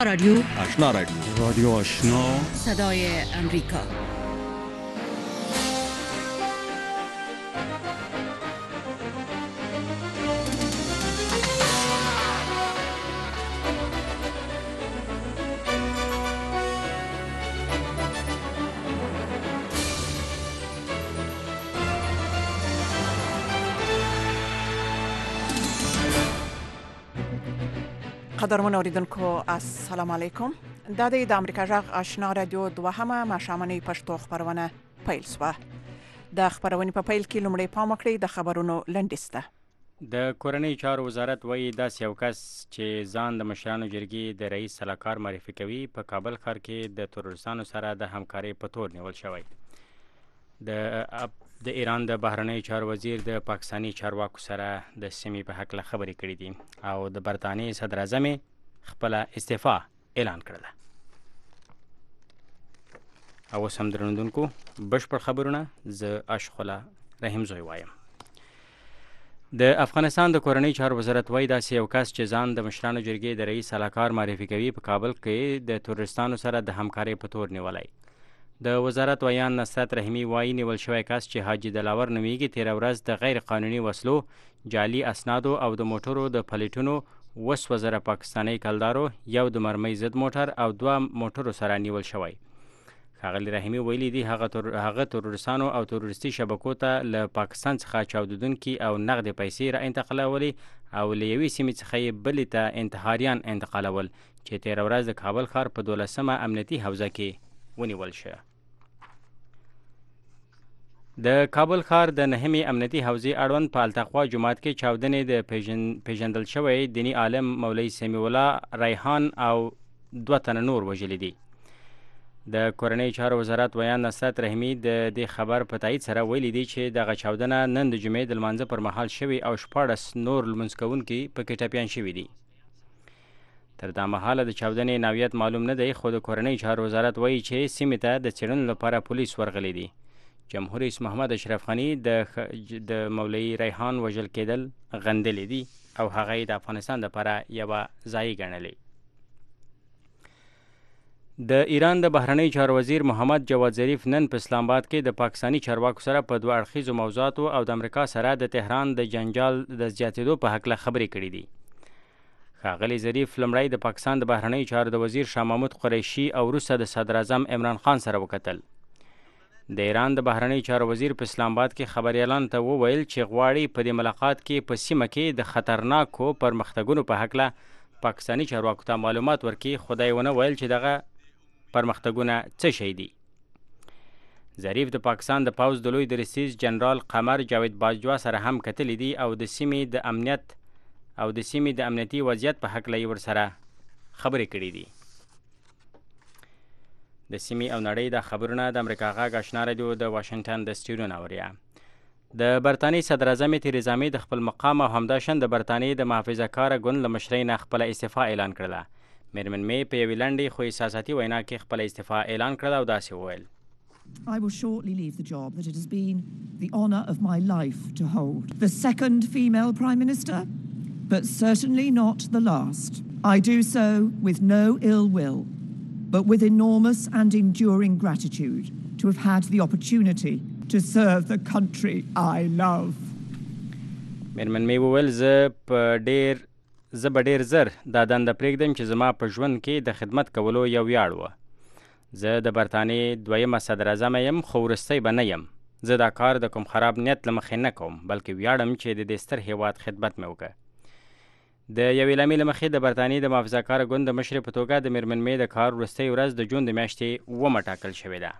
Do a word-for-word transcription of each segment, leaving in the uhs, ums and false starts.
رادیو آشنا رادیو رادیو آشنا صدای امریکا. قدرمن اوریدونکو السلام علیکم. دا د امریکا جغ آشنا رادیو دوهمه ماشامنۍ پښتو خبرونه پیل شوه. د خبرونې په پیل کې لومړی پام وکړئ د خبرونو لنډیسته. د کورنۍ چارو وزارت وایي داسې یو کس چې ځان د مشرانو جرګې د رئیس سلاکار معرفي کوي په کابل ښار کې د تروریستانو سره د همکارۍ په تور نیول شوی. د د ایران د بهرنیو چارو وزیر د پاکستاني چارواکو سره د سیمې په هکله خبرې کړې دي او د برطانیې صدر اعظم خپله استعفا اعلان کړله. او اوس هم درنوونکو بشپړ خبرونه زه اشخله رحیم زوی وایم. د افغانستان د کورنۍ چارو وزارت وایي داسې یو کس چې ځان د مشرانو جرګې د رئیس سلاکار معرفي کوي په کابل کې د تروریستانو سره د همکارۍ په تور نیولی. د وزارت ویان نصرت رحیمي وایي نیول شوی کس چې حاجي دلاور نومیږي تېره ورځ د غیر قانوني وسلو، جعلي اسنادو او د موټرو د پلیټونو اووه سوه زره پاکستاني کلدارو، یو د مرمۍ ضد موټر او دوه موټرو سره نیول شوی. ښاغلي رحیمي ویلي دي هغه تر هغه تروریستانو او تروریستي شبکو ته له پاکستان څخه چاودیدونکي او نغدې پیسې را انتقالولې او له یوې سیمې څخه یې بلې ته انتحاریان انتقالول چې تېره ورځ د کابل ښار په دولسمه امنیتي حوزه کې ونیول شوه. د کابل ښار د نهمې امنیتي حوزې اړوند په التقوا جومات کې چاودنې د پیژن پیژندل شوی دیني عالم مولوي سمیع الله ریحان او دوه تنه نور وژلي دي. د کورنۍ چارو وزارت ویان نصرت رحیمي د دې خبر په تایید سره ویلي دي چې دغه چاودنه نن د جمعې د لمانځه پر مهال شوي او شپاړس نور لمونځ کوونکي پکې ټپیان شوي دي. تر دا مهاله د چاودنې نوعیت معلوم نه دی، خو د کورنۍ چارو وزارت وایي چې سیمې ته د څېړنو لپاره پولیس ورغلي دي. جمهور رئیس محمد اشرف غني د د مولوي ریحان وژل کېدل غندلې دي او هغه یې د افغانستان لپاره یوه ضایع ګڼلې. د ایران د بهرنیو چارو وزیر محمد جواد ظریف نن په اسلام آباد کې د پاکستاني چارواکو سره په دوه اړخیزو موضوعاتو او د امریکا سره د تهران د جنجال د زیاتېدو په هکله خبرې کړې دي. ښاغلي ظریف لومړی د پاکستان د بهرنیو چارو د وزیر شاه محمود قریشي او وروسته د صدر اعظم عمران خان سره وکتل. د ایران د بهرنیو چارو وزیر په اسلام آباد کې خبریالانو ته وویل چې غواړي په دې ملاقات کې په سیمه کې د خطرناکو پرمختګونو په هکله پاکستاني چارواکو ته معلومات ورکړي، خو دا یې ونه ویل چې دغه پرمختګونه څه شی دي. ظریف د پاکستان د پوځ د لوی درستیز جنرال قمر جاوید باجوا سره هم کتلی دي او د سیمې د امنیت او د سیمې د امنیتي وضعیت په هکله یې ورسره خبرې کړې دي. د سیمې او نړۍ د خبرونه د امریکا غږ آشنا رادیو د واشنګټن د سټوډیو نه اوریا. د برطانیې صدر اعظم تریزا مې د خپل مقام او همداشان د برطانیې د محافظه کاره ګوند له مشرۍ نه خپله استعفا اعلان کړله. میرمن مې په یوې لنډې خو احساساتي وینا کې خپله استعفا اعلان کړله او داسې وویل: I will shortly leave the job that it has been the honour of my life to hold. The second female Prime Minister, but certainly not the last. I do so with no ill will, but with enormous and enduring gratitude to have had the opportunity to serve the country I love. میرمن مې وویل زه په ډېر زه به ډېر زر دا دنده پرېږدم چې زما په ژوند کې د خدمت کولو یو ویاړ وه. زه د برطانیې دویمه صدر اعظمه یم، خو وروستی به نه یم. زه دا کار د کوم خراب نیت له مخې نه کوم، بلکې ویاړم چې د دې ستر هیواد خدمت مې وکړه. د یوې اعلامیې له مخې د برطانیې د محافظه کاره ګوند د مشرې په توګه د میرمن مې د کار وروستۍ ورځ د جون د میاشتې اوومه ټاکل شوې ده.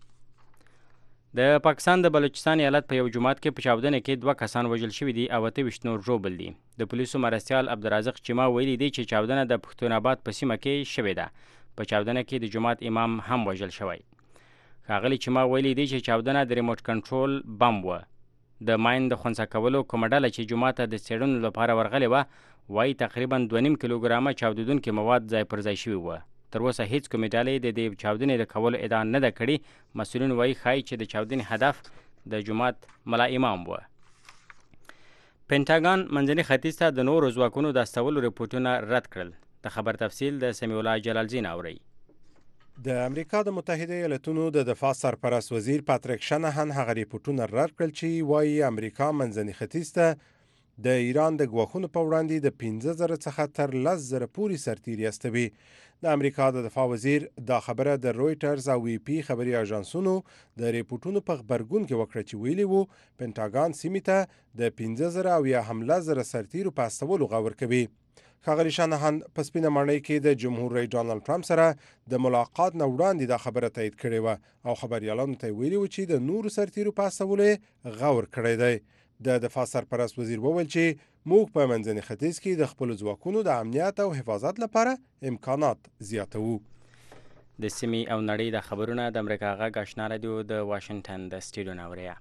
د پاکستان د بلوچستان ایالت په یو جومات کې په چاودنه کې دوه کسان وژل شوي دي او اته ویشت نور ژوبل دي. د پولیسو مرستیال عبدالرازق چیما ویلي دی چې چاودنه د پښتون آباد په سیمه کې شوې ده. په چاودنه کې د جومات امام هم وژل شوی. ښاغلي چیما ویلي دی چې چاودنه د ریموټ کنټرول بم وه. د ماین د خنثی کولو کومه ډله چې جومات ته د څېړنو لپاره ورغلې وه وایي تقریبا دوه نیم کیلوګرامه چاودېدونکي مواد ځای پر ځای شوي وه. تر اوسه هیڅ کومې ډلې د دې چاودنې د کولو ادعا نه ده کړې. مسؤلین وایي ښایي چې د چاودنې هدف د جومات ملا امام وه. پینټاګان منځني ختیځ ته د نورو ځواکونو د استولو رپورټونه رد کړل. د خبر تفصیل د سمیع الله جلالزین اوري. د امریکا د متحده ایالاتونو د دفاع سرپرست وزیر پاتریک شنهان هغه ریپورتونه رد کړل چې وايي امریکا منځني ختیځ ته د ایران د ګواښونو په وړاندې د پنځه زره څخه تر لس زره پورې سرتیري استوي. د امریکا د دفاع وزیر دا خبره د رویټرز او وی پی خبري اژانسونو د ریپورتونو په خبرګون کې وکړه چې ویلي وو پینټاګان سیمې ته د پنځه زره او یا هم لس زره سرتیرو په استولو غور کوي. ښاغلي شانهان په سپینه ماڼۍ کې د جمهور رئیس ډانلډ ټرمپ سره د ملاقات نه وړاندې دا خبره تایید کړې وه او خبريالانو ته ویلي و چې د نورو سرتیرو په استولو غور کړی دی. د دفاع سرپرست وزیر وویل چې موږ په منځني ختیځ کې د خپل ځواکونو د امنیت او حفاظت لپاره امکانات زیاتوو. د سیمې او نړۍ د خبرونه د امریکا غږ آشنا رادیو د واشنگټن د سټوډیو نه اوري.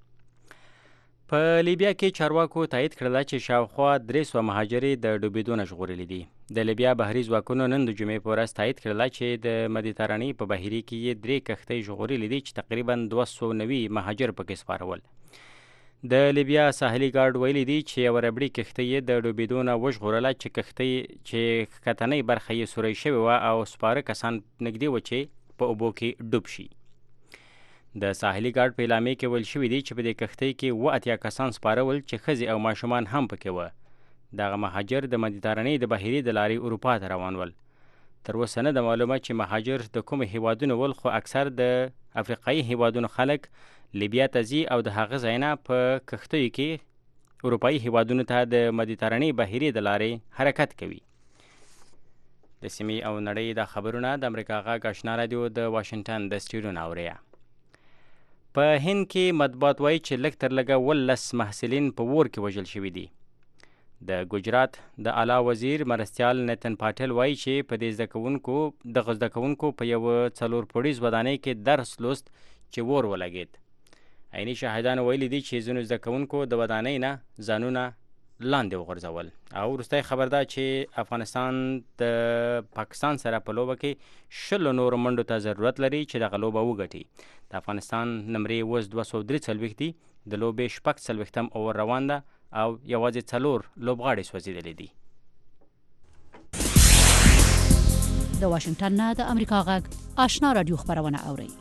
په لیبیا کې چارواکو تایید کړل چې شاوخوا درې سوه مهاجرې د ډوبېدو نه ژغورلي دي. د لیبیا بحري ځواکونو نن د جمعې په ورځ تایید کړل چې د مدیترانې په بهیري کې یې درې کښتۍ ژغورلي دي چې تقریبا دوه سوه نوي مهاجر پکې سپارول. د لیبیا ساحلي ګارډ ویلي دي چې یوه ربړي کښتۍ یې د ډوبېدو نه وژغورله چې کښتۍ چې ښکتنۍ برخه یې سوری شوې وه او سپاره کسان نږدې وه چې په اوبو کې ډوب شي. د ساحلي ګارډ په اعلامیه کې ویل شوي دي چې په دې کښتۍ کې اووه اتیا کسان سپارول چې ښځې او ماشومان هم پکې وه. دغه مهاجر د مدیترانې د بهیري د لارې اروپا ته روان ول. تر اوسه نه ده معلومه چې مهاجر د کومو هیوادونو ول، خو اکثر د افریقایي هیوادونو خلک لیبیا ته ځي او د هغه ځای نه په کښتیو کې اروپایي هیوادونو ته د مدیترانې بهیري د لارې حرکت کوي. د سیمې او نړۍ د خبرونه د امریکا غږ آشنا رادیو د واشنګټن د سټوډیو نه اوري. په هند کې مطبوعات وایي چې لږ تر لږه ولس محصلین په اور کې وژل شوي دي. د ګجرات د اعلی وزیر مرستیال نیتن پاټل وایي چې په دې زده کوونکو دغه زده کوونکو په یوه څلور پوړیز ودانۍ کې درس لوست چې اور ولګېد. عیني شاهدانو ویلي دي چې ځینو زده کوونکو د ودانۍ نه ځانونه لاندې وغورځول. او وروستی خبر ده چې افغانستان د پاکستان سره په لوبه کې شلو نورو منډو ته ضرورت لري چې دغه لوبه وګټي. د افغانستان نمرې اوس دوه سوه درې څلوېښت دي. د لوبې شپږ څلوېښتم اوور روان ده او یوازې څلور لوبغاړي سوځېدلي دي. د واشنګټن نه د امریکا غږ آشنا رادیو خبرونه اورئ.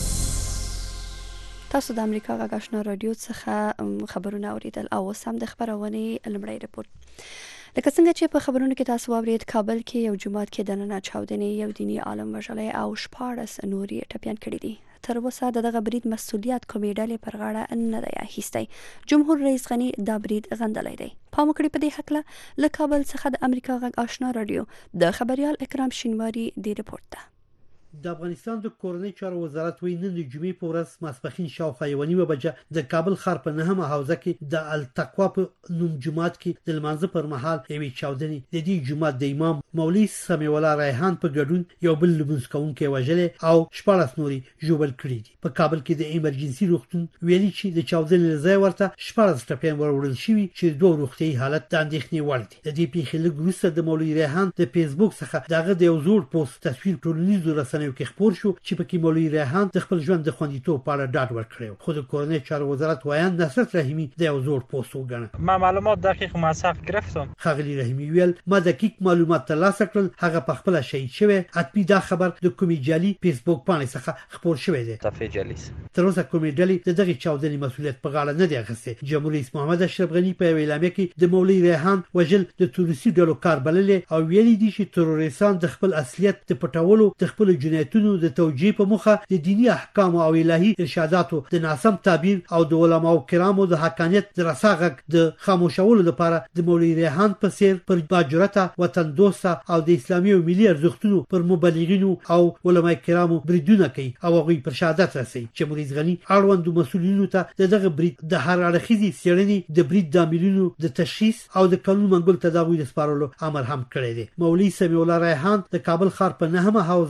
تاسو د امریکا غږ آشنا رادیو څخه خبرونه اوریدل او اوس هم د خبرونې لومړی رپورت. لکه څنګه چې په خبرونو کې تاسو واورید، کابل کې یو جومات کې دننه چاودنې یو دیني عالم وژلی او شپاړس نور یې ټپیان کړي دي. تر اوسه د دغه برید مسؤلیت کومې ډلې پر غاړه نه دی اخیستی. جمهور رئیس غني دا برید غندلی دی. پام وکړئ په دې هکله له کابل څخه د امریکا غږ آشنا رادیو د خبریال اکرام شینواري دی رپورت ده. د افغانستان د کورنۍ چارو وزارت وایي نن د جمعې په ورځ ماسپښین شاوخوا یوه نیمه بجه د کابل ښار په نهمه حوزه کې د التقوا په نوم جومات کې د لمانځه پر مهال یوې چاودنې د دې جومات د امام مولوي سمیع الله ریحان په ګډون یو بل لمونځ کوونکی وژلی او شپاړس نورې ژوبل کړي دي. په کابل کې د ایمرجنسي روغتون ویلي چې د چاودنې له ځایه ورته شپاړس ټپیان وروړل شوي چې دوه روغتیایي حالت د اندېښنې وړ دي. د دې پیښې لږ وروسته د مولوي ریحان د فیسبوک څخه دغه د یو زوړ پوسټ تصویر ټولنیزو رسنیو کې خپور شو چې پکې مولوي ریحان د خپل ژوند د خوندیتوب په اړه ډاډ ورکړی. خو د کورنۍ چارو وزارت وایي نصرت رحیمی د یو زوړ پوسټ وګڼه. ما معلومات دقیق مصحف گرفتم. ښاغلي رحیمی ویل ما دقیق معلومات ترلاسه کړل، هغه په خپل شهید شوی. حتمی دا خبر د کومې جعلي فیسبوک پاڼې څخه خپور شوی دی. صفحه جعلي تر اوسه کومې ډلې د دغه چاودنې مسؤلیت په غاړه نه دی اخیستی. جمهور رئیس محمد اشرف غني په یوه اعلامیه کې د مولوي ریحان وژل د تروریستي ډلو کار بللی او ویلي دي چې تروریستان د خپل اصلیت د پټولو د خپل جنایتونو د توجیه په مخه د دینی احکام او الهي ارشاداتو د ناسم تعبیر او د علماو کرامو د حقانیت د رساغه د خاموشولو لپاره د مولوي ریحان په څیر پر باجرته وطن دوسته او د اسلامي او ملي ارزښتونو پر مبلغینو او علماء کرامو بریدونه کوي او هغوی پر شهادت رسي. جمهور رئیس غني اړوند مسؤلینو ته دغه برید د هر اړخیزي څېړنې د برید د عاملینو د تشخیص او د قانون منګول تداوی د سپارلو امر هم کړی دی. مولوي سمیع الله ریحان د کابل ښار په نهمه حوزه د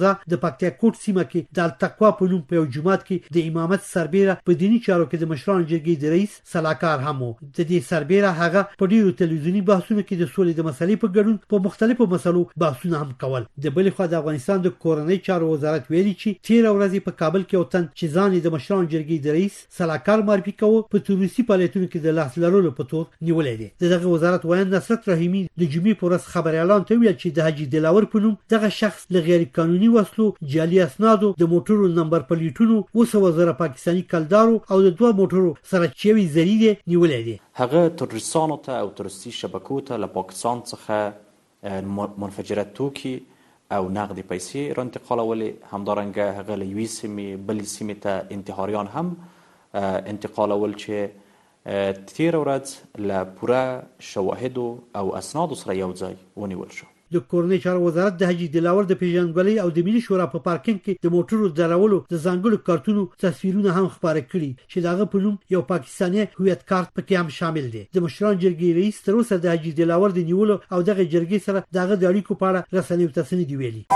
پکتیا کوټ سیمه کې د التقوا په نوم په یو جومات کې د امامت سربیره په دینی چارو کې د مشرانو جرګې د رئیس صلاحکار هم و. د دې سربیره هغه په ډیرو تلویزیونی بحثونو کې د سولې د مسلې په ګډون په مختلفو مسلو بحثونه هم کول. د بلې خوا د افغانستان د کورنۍ چارو وزارت ویلي چې تیر ورځ په کابل کې وطن چې ځان د مشرانو جرګې د رئیس صلاحکار معرفي کوي په تروریستي فعالیتونو کې د لاس لرلو په تور نیولې دي. دغه وزارت وایي نصرت رحیمی د جمعې په ورځ خبر اعلان ته ویل چې د حاجی دلاور په نوم دغه شخص له غیر قانوني وسلو، جعلي اسنادو، د موټرو نمبر پلیټونو او څو وزره پاکستاني کلدارو او د دوه موټرو سره چوي زریده نیولې دي. هغه تروریستانو ته او تروریستي شبکو ته له پاکستان څخه منفجرات توکي او نقد پیسې را انتقالولې، همدارنګه هغه له یوې سیمې بلې سیمې ته انتحاریان هم انتقالول چې تیر ورځ له پوره شواهدو او اسنادو سره یو ځای ونیول شو. د کورنۍ چارو وزارت د حاجی دلاور د پیژندګلوۍ او د ملي شورا په پارکینګ کې د موټرو درولو د ځانګړو کارتونو تصویرونه هم خبره کړي چې دغه په نوم یو پاکستاني هویت کارت پکې هم شامل دی. د مشران جرګې رئیس تر اوسه د حاجی دلاور د نیولو او دغه جرګې سره دغه د اړیکو په اړه رسنیو ته څه نه دی ویلي.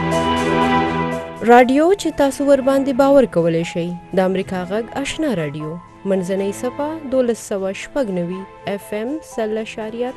رادیو چې تاسو ور باندې باور کولای شئ د امریکا غږ آشنا رادیو منځنۍ صفه دولس سوه شپږ نوي اف ام سل اشاریه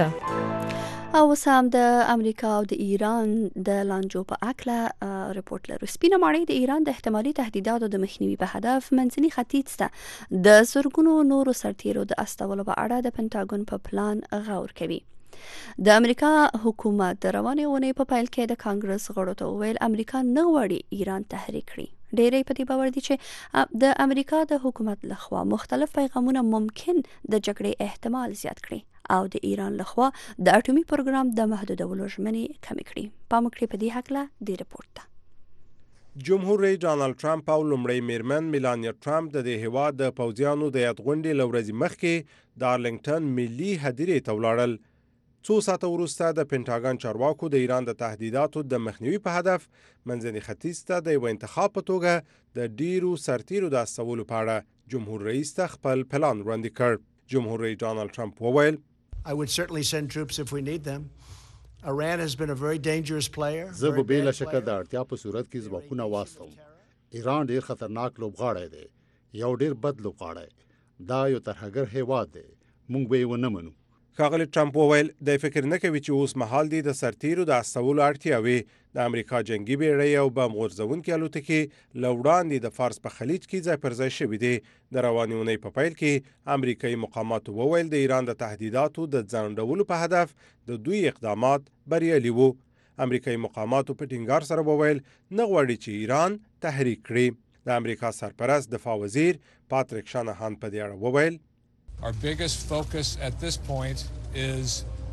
پنځه. او سم د امریکا او د ایران د لانجو په اکله رپورت لرو. سپینه ماڼۍ د ایران د احتمالي تهدیداتو د مخنیوي په هدف منځني ختیځ ته د زرګونو نورو سرتیرو د استولو په اړه د پنټاګون په پلان غور کوي. د امریکا حکومت د روانې اونۍ په پیل کې د کانګرس غړو ته وویل امریکا نه غواړي ایران تحریک کړي. ډېری په دې باور دي چې د امریکا د حکومت لخوا مختلف پیغامونه ممکن د جګړې احتمال زیات کړي او د ایران لخوا د اټومي پروګرام د محدودولو ژمنې کمې کړي. پام وکړئ په دې هکله د رپورت ته. جمهور رئیس ډانلډ ټرمپ او لومړی میرمن میلانیا ټرمپ د دې هیواد د پوځیانو د یادغونډې له ورځې مخکې د ارلنګټن ملي هدیرې ته ولاړل. څو ساعته وروسته د پنټاګن چارواکو د ایران د تهدیداتو د مخنیوي په هدف منځني ختیځ ته د یو انتخاب په توګه د ډیرو سرتیرو د استولو په اړه جمهور رئیس ته خپل پلان وړاندې کړ. جمهور رئیس ډانلډ ټرمپ وویل I would certainly send troops if we need them. Iran has been a very dangerous player. زه به بې له شکه د اړتیا په صورت کې ځواکونه واستوم. ایران ډیر خطرناک لوبغاړی دی، یو ډیر بد لوبغاړی. دا یو ترهګر هیواد دی، موږ به یې ونه منو. ښاغلی ټرمپ وویل د فکر نه کوي چې اوس مهال دی د سرتیرو د استولو اړتیا وي. د امریکا جنگي بیړۍ او بم غورځونکي الوتکې له وړاندې د فارس په خلیج کې ځای پر ځای شوي دي. د روانې اونۍ په پیل کې امریکایي مقاماتو وویل د ایران د تهدیداتو د ځنډولو په هدف د دوی اقدامات بریالي وو. امریکایي مقاماتو په ټینګار سره وویل نه غواړي چې ایران تحریک کړي. د امریکا سرپرست دفاع وزیر پاتریک شانهان په دې اړه وویل Our biggest focus at this point is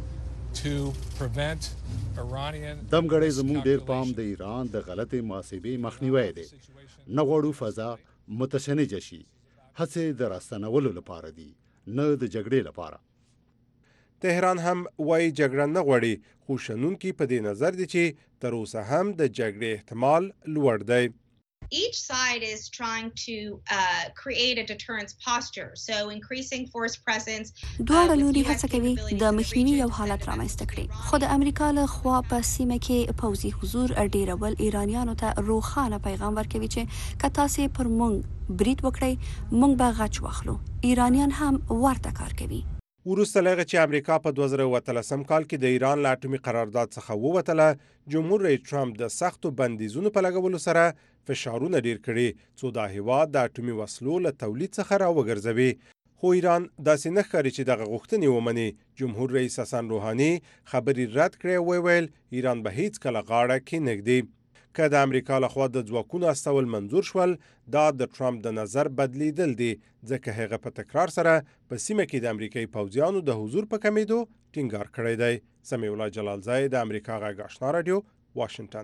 to prevent Iranian دمګړې زموږ ډیر پام د ایران د غلطي محاسبې مخنیوي دی. نه غواړو فضا متشنج شي. هڅې د راستنولو لپاره دي، نه د جګړې لپاره. تهران هم وایي جګړه نه غواړي، خو شنونکي په دې نظر دي چې تر اوسه هم د جګړې احتمال لوړ دی. Each side is trying to uh, create a deterrence posture, so increasing force presence. دواړه لوري هڅه کوي د مخنیوي یو حالت رامنځته کړي، خو د امریکا له خوا په سیمه کې پوځي حضور ډیرول ایرانیانو ته روښانه پیغام ورکوي چې که تاسې پر موږ برید وکړئ موږ به غچ واخلو. ایرانیان هم ورته کار کوي. وروسته له هغه چې امریکا په دوه زره اووه اتلسم کال کې د ایران له اټومي قرارداد څخه ووتله، جمهور رئیس ټرمپ د سختو بندیزونو په لګولو سره فشارونه ډیر کړي څو دا هیواد د اټومي وسلو له تولید څخه راوګرځوي. خو ایران داسې نه ښکاري چې دغه غوښتنې ومني. جمهور رئیس حسن روحاني خبرې رد کړې او ویل ایران به هیڅ کله غاړه کېنږدي. که د امریکا لخوا د ځواکونو استول منظور شول، دا د ټرمپ د نظر بدلیدل دي، ځکه هغه په تکرار سره په سیمه کې د امریکایي پوځیانو د حضور په کمیدو ټینګار کړی دی. سمیع الله جلالزی، د امریکا غږ آشنا رادیو، واشنگټن.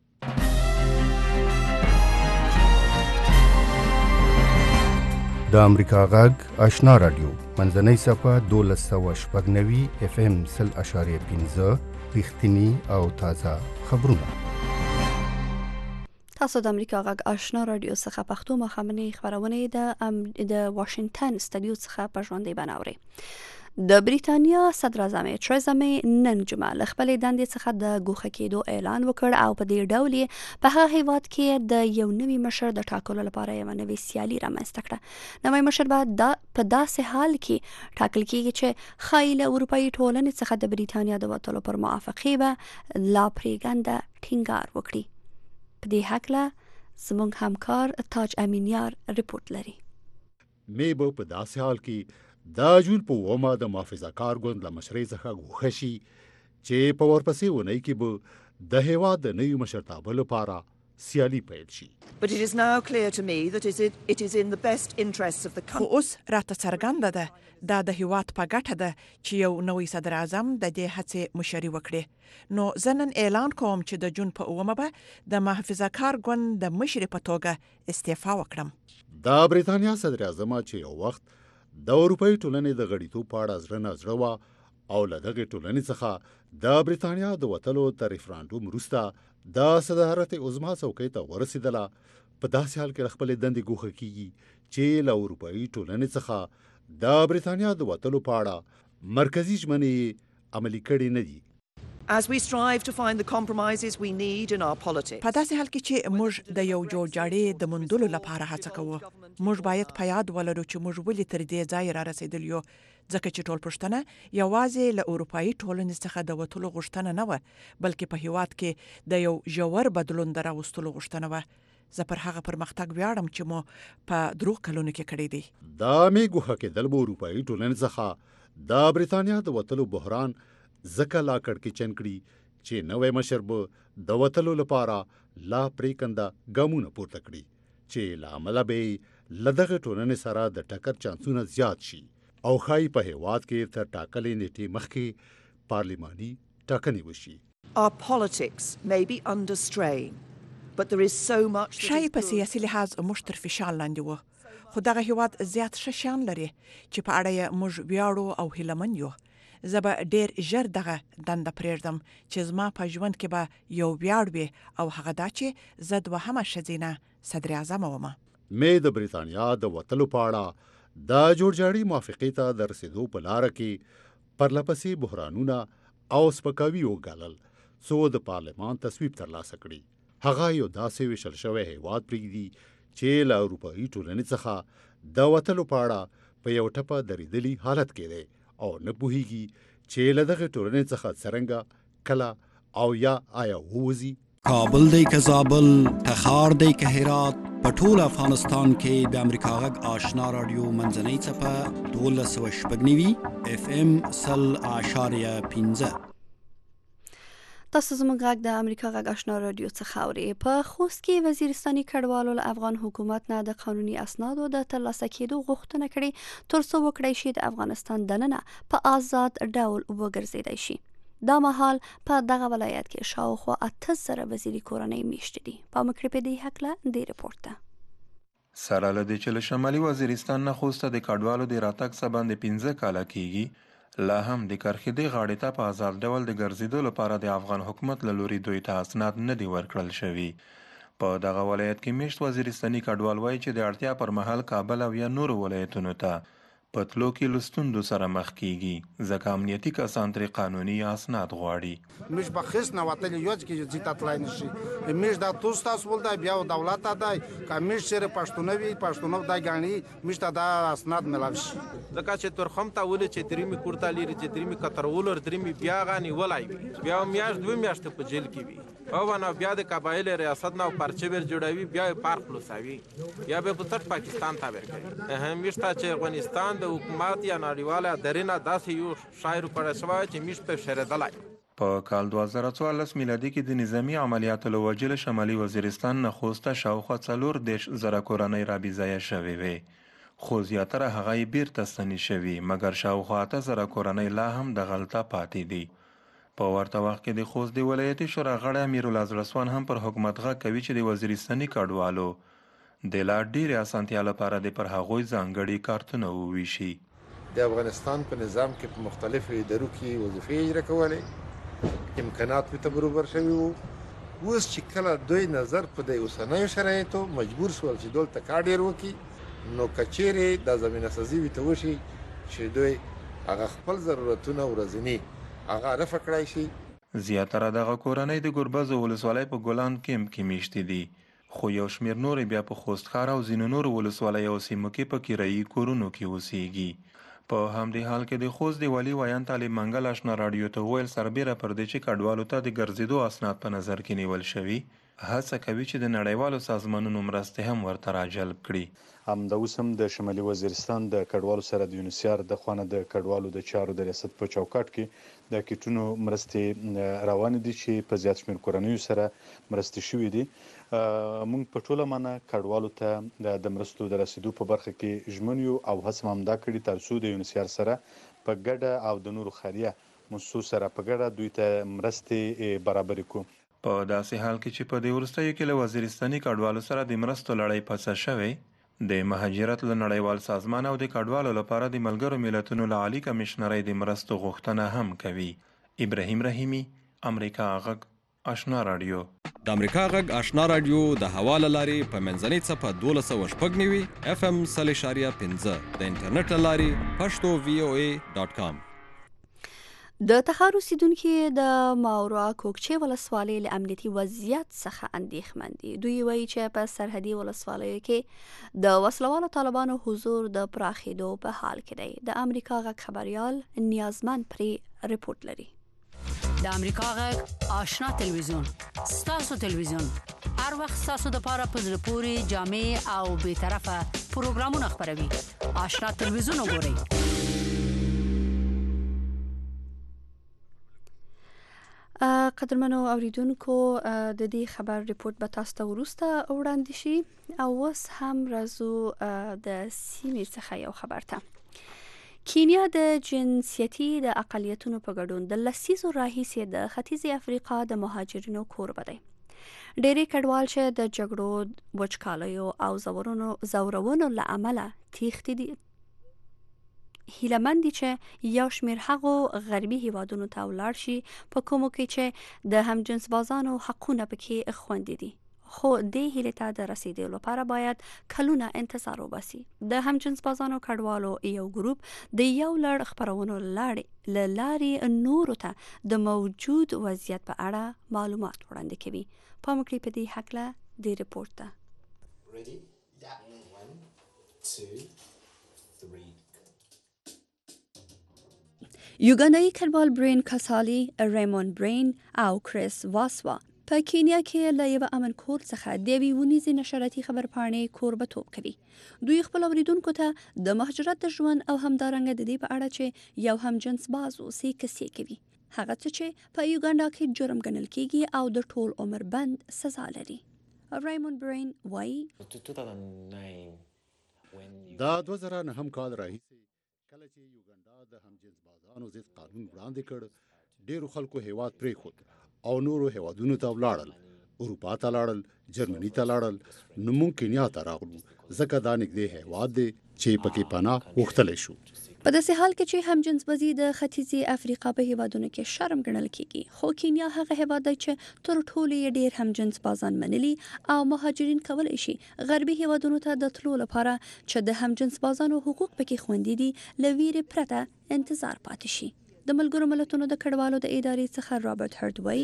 د امریکا غږ آشنا رادیو منځنۍ صفه دولس سوه شپږ نوي اف ام سل اشاریه پنځه رښتیني او تازه خبرونه. تاسو د امریکا غږ آشنا رادیو څخه پښتو مخامنې خبرونه د د واشنگټن استودیو څخه په ژوندۍ بڼه اورئ. د بریتانیا صدر اعظم تریزا می نن جمعه له خپلې دندې څخه د ګوښه کېدو اعلان وکړ او په دې ډول یې په هغه هیواد کې د یو نوي مشر د ټاکلو لپاره یوه نوې سیالي رامنځته کړه. نوی مشر به دا په داسې حال کې ټاکل کېږي چې ښایي له اروپایي ټولنې څخه د بریتانیا د وتلو پر موافقې به لا پرېږنده ټینګار وکړي. په دې هکله زموږ همکار تاج امینیار رپورټ لري. می به په داسې حال کې دا جون په ومه د محافظه کار ګوند له مشرۍ څخه ګوښه شي چې په ورپسې اونۍ کې به د هیواد د نوي مشرتابه لپاره سیالي پیل شي. But it is now clear to me that it is in the best interests of the خو country. اوس راته څرګنده ده دا د هیواد په ګټه ده چې یو نوی صدر اعظم د دې هڅې مشري وکړي. نو زه نن اعلان کوم چې د جون په اومه به د محافظه کار ګوند د مشرې په توګه استعفا وکړم. د بریتانیا صدر اعظم چې یو وخت د اروپایي ټولنې د غړیتوب په اړه زړه نه زړه وه او له دغې ټولنې څخه د بریتانیا د وتلو تر ریفرانډوم وروسته د صدارت عظما څوکۍ ته ورسېدله. په داسې حال کې له خپلې دندې ګوښه کېږي چې له اروپایي ټولنې څخه د بریتانیا د وتلو په اړه مرکزي ژمنې عملي کړې نه دي. As we strive to find the compromises we need in our politics. په داسې حال کې چې موږ د یو جوړجاړي د موندلو لپاره هڅه کوو، موږ باید په یاد ولرو چې موږ ولې تر دې ځای را رسېدل یو، ځکه چې ټول پښتنه یوازې له اروپایي ټولنې څخه د وتلو غوښتنه نه وه، بلکې په هیواد کې د یو ژور بدلون د راوستلو غوښتنه وه. زه پر هغه پرمختګ ویاړم چې مو په درو کلونو کې کړی دی. دا مې ګوښه کېدل به اروپایي ټولنې څخه د بریتانیا د وتلو بحران ځکه لا کړکېچن کړي چې نوی مشر به د وتلو لپاره لا پرېکنده ګامونه پورته کړي چې له امله به یې له دغې ټولنې سره د ټکر چانسونه زیات شي او ښایي په هیواد کې تر ټاکلې نیټې مخکې پارلماني ټاکنې وشي. Our politics may be under strain, but there is so much. شایي په سیاسي لحاظ موږ تر فشار لاندې وو، خو دغه هیواد زیات ښه شیان لري چې په اړه یې موږ ویاړو او هیله من یو. زه به ډیر ژر دغه دنده پرېږدم چې زما په ژوند کې به یو ویاړ وي او هغه دا چې زه دوهمه ښځینه صدر اعظم وم. مې د بریتانیا د وتلو په اړه د جوړجاړي موافقې ته د رسېدو په لاره کې پرلپسې بحرانونه او سپکاوي وګالل څو د پارلمان تصویب ترلاسه کړي. هغه یو داسې ویشل شوی هیواد پرېږدي چې له اروپایي ټولنې څخه د وتلو په اړه په یو ټپه درېدلي حالت کې دی او نه پوهیږي چې له دغې ټولنې څخه څرنګه کله او یا آیا ووځي. کابل دی که زابل، تخار دی که هرات، په ټول افغانستان کې د امریکا غږ آشنا رادیو منځنۍ څپه دولس سوه شپږ نوي اف ام سل اعشاریه پنځه. تاسو زموږ غږ د امریکا غږ آشنا رادیو څخه اورئ. په خوست کې وزیرستاني کډوالو له افغان حکومت نه د قانوني اسنادو د ترلاسه کېدو غوښتنه کړې تر څو وکړی شي د افغانستان دننه په آزاد ډول وګرځېدی شي. دا مهال په دغه ولایت کې شاوخوا اته زره وزیري کورنۍ میشتې دي. پام وکړئ په دې هکله دې رپورټ ته. سره له دې چې له شمالي وزیرستان نه خوست ته د کډوالو د راتګ څخه باندې پنځه کاله کېږي، لا هم د کرخېدې غاړې ته په آزاد ډول د ګرځېدو لپاره د افغان حکومت له لوري دوی ته اسناد نه دي ورکړل شوي. په دغه ولایت کې میشت وزیرستاني کډوال وایي چې د اړتیا پر مهال کابل او یا نورو ولایتونو ته په تلو کې له ستونزو سره مخ کېږي، ځکه امنیتي کسان ترې قانوني اسناد غواړي. موږ به خیس نه وتلی یوځ کې ځي ته تلای نشي. موږ دا توس تاسو ول دی بیا دولت ته دی که موږ سره پښتون وي پښتون دا ګاڼي موږ ته دا اسناد ملاوي شي. ځکه چې ترخم ته ولې چې درېمې کورته لري چې درېمې کترولر درېمې بیا غاني ولای وي بیا میاشت دوه میاشتې په جیل کې وي او نه بیا د قبایل ریاست نه پرچه ور جوړوي بیا پارک لوساوي یا به په تر پاکستان ته ورکوي. هم وشته چې افغانستان د حکومت یا نړیواله درینه داسې یو شاعر کړی شوی چې میش په شریدلای. په کال دوه زره څوارلس میلادي کې د نظامی عملیاتو له وجې له شمالي وزیرستان نه خوست ته شاوخوا څلور دېرش زره کورنۍ رابېځایه شوې وې، خو زیاتره هغه یې بیرته ستنې شوي، مګر شاوخوا اته زره کورنۍ لا هم دغلته پاتې دي. په ورته وخت کې د خوست د ولایتي شورا غړی امیرالله زړسوان هم پر حکومت غږ کوي چې د وزیرستاني کډوالو د لا ډېرې اسانتیا لپاره د پر هغوی ځانګړي کارتونه وویشي. د افغانستان په نظام کې په مختلفو ادارو کې وظیفې اجرا کولې، امکانات ورته برابر شوي وو. اوس چې کله دوی نظر په د اوسنیو شرایطو مجبور شول چې دلته کار ډېر وکړي، نو که چیرې دا زمینه سازي ورته وشي چې دوی هغه خپل ضرورتونه ورځنی هغه رفع کړای شي. زیاتره دغه کورنۍ د ګربز ولسوالۍ په ګلان کیمپ کې میشتې دي، خو یو شمیر نور بیا په خوستخار او ځینو نور ولسوالۍ او سیمو کې په کرایي کورونو کې اوسېږي. په همدې حال کې د خوست د والي ویان طالب منګل آشنا راډیو ته وویل سربیره پر دې چې کډوالو ته د ګرځېدو اسناد په نظر کې نیول شوي، هڅه کوي چې د نړیوالو سازمانونو مرستې هم ورته راجلب کړي. همدا اوس هم د شمالي وزیرستان د کډوالو سره د یونیسیار د خوا نه د کډوالو د چارو د ریاست په چوکاټ کې د کیټونو مرستې روانې دي چې په زیات شمېر کورنیو سره مرستې شوي دي. موږ په ټوله معنی کډوالو ته د مرستو د رسیدو په برخه کې ژمن یو او هڅه هم دا کړې تر څو د یونیسیار سره په ګډه او د نورو خیریه مؤسسو سره په ګډه دوی ته مرستې برابرې کړو. په داسې حال کې چې په دې وروستیو کې له وزیرستاني کډوالو سره د مرستو لړۍ پڅه شوې، د مهاجرت له نړیوال سازمان او د کډوالو لپاره د ملګرو ملتونو له عالی کمشنرۍ د مرستو غوښتنه هم کوي. ابراهیم رحیمی، امریکا غږ، آشنا راډیو. د امریکا غږ آشنا راډیو د حواله لارې په منځنۍ څپه دولس سوه شپږ نوي اف ام سل اشاریه پنځه د انټرنیټ له لارې پښتو وی او ای ډاټ کام. د تخار اوسیدونکي د ماورا کوکچې ولسوالۍ له امنیتي وضعیت څخه اندېښمن دي. دوی وایي چې په سرحدي ولسوالیو کې د وسلوالو طالبانو حضور د پراخېدو په حال کې دی. د امریکا غږ خبريال نیازمن پرې رپورټ لري. د امریکا غږ آشنا تلویزیون ستاسو تلویزیون هر وخت ستاسو د پاره په زړه پورې جامع او به طرفه پروګرامونه خبروي. آشنا تلویزیون وګورئ. قدرمنو اوریدونکو د دې خبر رپورټ به تاسو ته وروسته وړاندې شي او اوس هم راځو د سیمې څخه یو خبر ته. کینیا د جنسیتي د اقلیتونو په ګډون د لسیزو راهیسې د ختیځې افریقا د مهاجرینو کوربه دی. ډېری کډوال چې د جګړو، وچکالیو او زورونو زورونو له امله تېښتې دي هیلهمند دي چې یو شمېر هغو غربي هیوادونو ته ولاړ شي په کومو کې چې د همجنس بازانو حقونه پکې خوندي دي، خو دې هیلې ته د رسیدو لپاره باید کلونه انتظار وباسي. د همجنس بازانو کډوالو یو ګروپ د یو لړ خپرونو لاړې له لارې نورو ته د موجود وضعیت په اړه معلومات وړاندې کوي. پام وکړئ په دې هکله دې رپورټ ته. یوګانډایي کډوال برین کاسالي، ریمون برین او کریس واسوا په کینیا کې له یو امن کور څخه د یوې ونیزې نشراتي خبرپاڼې کوربتوب کوي. دوی خپل اوریدونکو ته د مهاجرت د ژوند او همدارنګه د دې په اړه چې یو همجنس باز اوسي کیسې کوي، هغه څه چې په یوګانډا کې جرم ګڼل کیږي او د ټول عمر بند سزا لري. ریمون برین وایي دا دوه زره نهم کال راهیسې کله چې یوګانډا د همجنس بازانو ضد قانون وړاندې کړ، ډیرو خلکو هیواد پرېښود او نورو هیوادونو ته ولاړل. اروپا ته لاړل، جرمني ته لاړل، نو موږ کینیا ته راغلو ځکه دا نږدې هیواد دی چې پکې پناه غوښتلی شو. په داسې حال کې چې همجنس بازي د ختیځې افریقا په هیوادونو کې شرم ګڼل کیږي، خو کینیا هغه هیواد دی چې تر ټولو یې ډیر همجنس بازان منلي او مهاجرین کولی شي غربي هیوادونو ته د تلو لپاره چې د همجنس بازانو حقوق پکې خوندي دي له ویرې پرته انتظار پاتې شي. د ملګرو ملتونو د کډوالو د ادارې څخه رابرټ هرټ وایي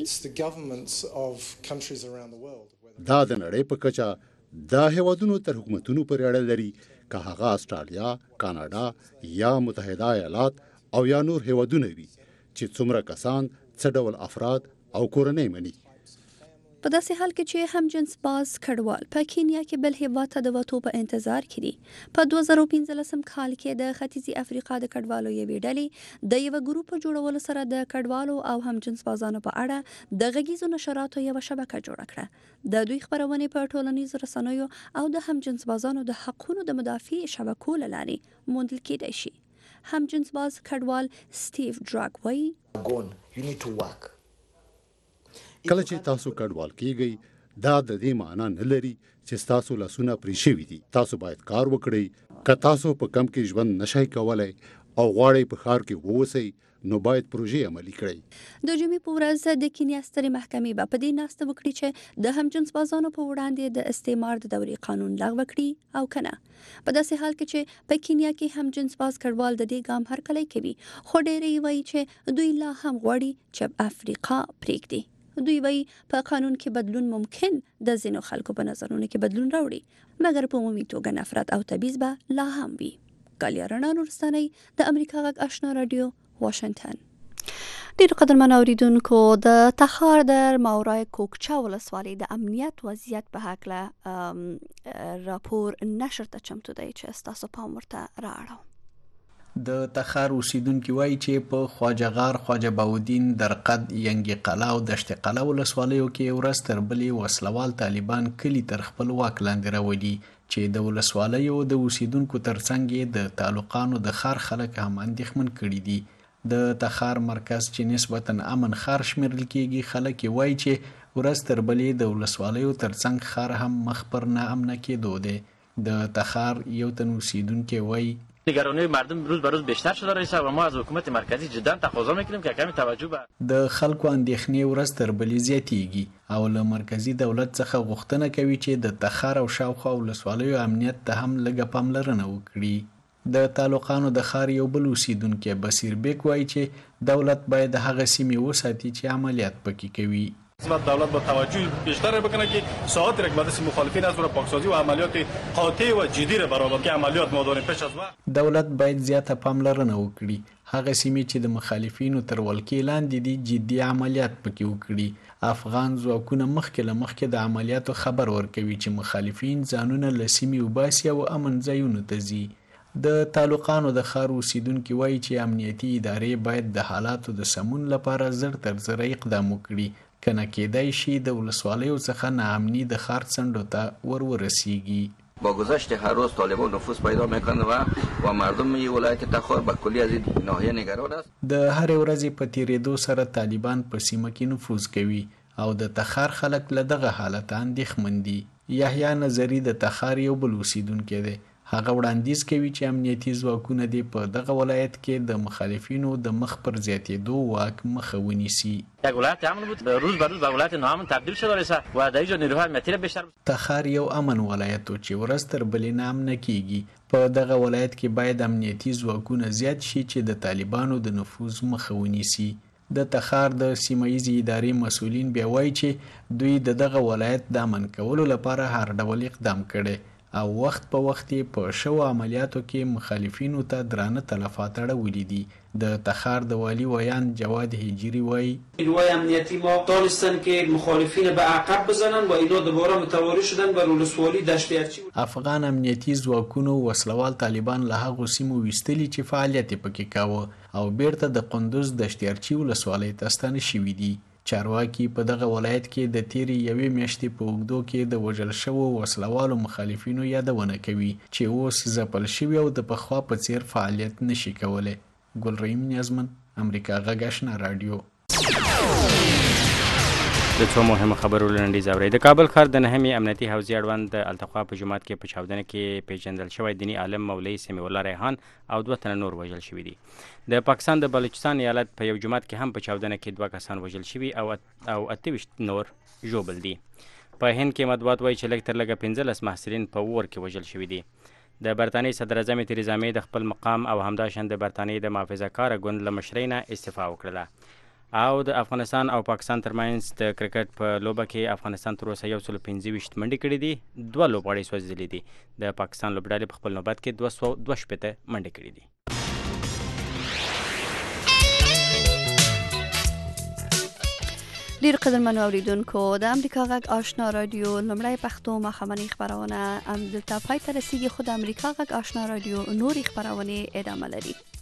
دا د نړۍ په کچه دا هیوادونو تر حکومتونو پورې اړه لري، که هغه استرالیا، کاناډا یا متحده ایالات او یا نور هیوادونه وي چې څومره کسان څه ډول افراد او کورنۍ مني. په داسې حال کې چې همجنس باز کډوال په کینیا کې بل هیواد ته د وتو په انتظار کې دي. په دوه زره پنځلسم کال کې د ختیځې افریقا د کډوالو یوې ډلې د یوه ګروپ په جوړولو سره د کډوالو او همجنس بازانو په اړه د غږیزو نشراتو یوه شبکه جوړه کړه. د دوی خپرونې په ټولنیزو رسنیو او د همجنس بازانو د حقونو د مدافع شبکو له لارې موندل کېدای شي. همجنس باز کډوال سټیو ډراګ وایي کله چې تاسو کډوال کیږئ دا د دې معنی نه لري چې تاسو لاسونه پرې شوي دي. تاسو باید کار وکړئ. که تاسو په کم کې ژوند نشئ کولای او غواړئ په ښار کې واوسئ نو باید پروژې عملي کړي. د جمعې په ورځ د کینیا سترې محکمې به په دې ناسته وکړي چې د همجنس بازانو په وړاندې د استعمار د دورې قانون لغوه کړي او کنه. په داسې حال کې چې په کینیا کې همجنس باز کډوال د دې ګام هرکلی کوي، خو ډېری وایي چې دوی لا هم غواړي چې افریقا پرېږدي. دوی وایي په قانون کې بدلون ممکن د ځینو خلکو په نظرونو کې بدلون راوړي، مګر په عمومي توګه نفرت او تبعیض به لا هم وي. ګالیا رڼا نورستانۍ، د امریکا غږ آشنا رادیو، واشنگټن. ډېر قدرمن اوریدونکو، د تخار د ماورای کوکچا ولسوالۍ د امنیت وضعیت په هکله راپور نشر ته چمتو دی چې ستاسو پام ورته رااړوم. د تخار اوسیدونکي وایي چې په خواجه غار، خواجه باودین، درقد، ینګي قلعه او دشت قلعه ولسوالیو کې ورځ تر بلې وسلوال طالبان کلي تر خپل واک لاندې راولي، چې د ولسوالیو د اوسیدونکو ترڅنګ د تعلقانو د خار خلک هم اندېښمن کړي دي. د تخار مرکز چې نسبتا امن خار شمیرل کېږي، خلک یې وایي چې ورځ تر بلې د ولسوالیو ترڅنګ خار هم مخ پر نا امنه کېدو دی. د تخار یو تن اوسیدونکی وایي نگرانی مردم روز به روز بیشتر شده رئیس و ما از حکومت مرکزی جدا تقاضا میکنیم که کمی توجه به د خلکو اندېښنې ورځ تر بلې زیاتېږي او له مرکزی دولت څخه غوښتنه کوي چې د تخار او شاوخوا ولسوالیو امنیت ته هم لږه پاملرنه وکړي. د تعلقانو د خار یو بل اوسیدونکی بصیر بیک وایي چې دولت باید هغه سیمې وساتي چې عملیات پکې کوي. دولت با توجه بیشتر بکنه که ساعات یک بعد از مخالفین از برای پاکسازی و عملیات قاطع و جدی را برآورد که عملیات مادام پیش از وقت. دولت باید زیاته پاملرنه وکړي، هغه سیمې چې د مخالفینو تر ولکې لاندې دي جدي عملیات پکې وکړي. افغان ځواکونه مخکې له مخکې د عملیاتو خبر ورکوي چې مخالفین ځانونه له سیمې وباسي او امن ځایونو ته ځي. د تعلقانو د خار اوسیدونکي وایي چې امنیتي ادارې باید د حالاتو د سمون لپاره زر تر زره اقدام وکړي، کنه کېدای شي د ولسوالیو څخه ناامني د خار څنډو ته ور ورسیږي. با گذشت هر روز طالبان نفوذ پیدا میکنه و و مردم ولایت تخار به کلی از این ناحیه نگران است. د هر ورځې په تیریدو سره طالبان په سیمه کې نفوذ کوي او د تخار خلک له دغه حالت اندېښمن دي. یحیی نظری د تخار یو بل اوسیدونکی دی. هغه وړاندیز کوي چې امنیتي ځواکونه دې په دغه ولایت کې د مخالفینو د مخ پر زیاتېدو واک مخه ونیسي. یک ولایت امن بود، روز به روز به ولایت ناامن تبدیل شده رسه و در اینجا نیروهای امنیتی بیشتر. تخار یو امن ولایت و چې ورځ تر بلې ناامنه کېږي. په دغه ولایت کې باید امنیتي ځواکونه زیات شي چې د طالبانو د نفوذ مخه ونیسي. د تخار د سیمایي ادارې مسؤلین بیا وایي چې دوی د دغه ولایت د امن کولو لپاره هر ډول اقدام کړي او وخت په وخت په شو عملیاتو کې مخالفینو ته درانه تلفات اړولي دي. د تخار د والی ویان جواد هجری وایي نیروهای امنیتی ما دانستن که مخالفین به عقب بزنن و اینا دوباره متواری شدن بر ولسوالی دشت ارچی. افغان امنیتي ځواکونو وسلوال طالبان له هغو سیمو ویستلي چې فعالیت پکې کاوه او بیرته د قندوز دشت ارچی ولسوالۍ ته ستانه شوي دي. چارواکي په دغه ولایت کې د تیرې یوې میاشتې په اوږدو کې د وژل شوو وسلوالو مخالفینو یادونه کوي چې اوس ځپل شوي او د پخوا په څیر فعالیت نشي کولی. ګلرحیم نیازمن، امریکا غږ آشنا رادیو. د څو مهمو خبرو لنډیز اورئ. د کابل ښار د نهمې امنیتي حوزې اړوند د التقوا په جومات کې په چاودنه کې پیژندل شوی دیني عالم مولوي سمیع الله ریحان او دوه تنه نور وژل شوي دي. د پاکستان د بلوچستان ایالت په یو جومات کې هم په چاودنه کې دوه کسان وژل شوي او او اته ویشت نور ژوبل دي. په هند کې مطبوعات وایي چې لږ تر لږه پنځلس محصلین په اور کې وژل شوي دي. د برطانیې صدر اعظم تریزا مې د خپل مقام او همداشان د برطانیې د محافظه کاره ګوند له مشرۍ نه استعفا وکړله. او د افغانستان او پاکستان ترمنځ د کرکټ په لوبه کې افغانستان تر اوسه یو سل پنځه ویشت منډې کړې دي، دوه لوبغاړي سوځېدلي دي. د پاکستان لوبډلې په خپل نوبت کې دوه سوه دوه شپېته منډې کړې دي. ډیر قدرمنو اوریدونکو، د امریکا غږ آشنا رادیو لومړی پښتو ماښامنۍ خپرونه همدلته پای ته رسیږي، خو د امریکا غږ آشنا رادیو نورې خپرونې ادامه لري.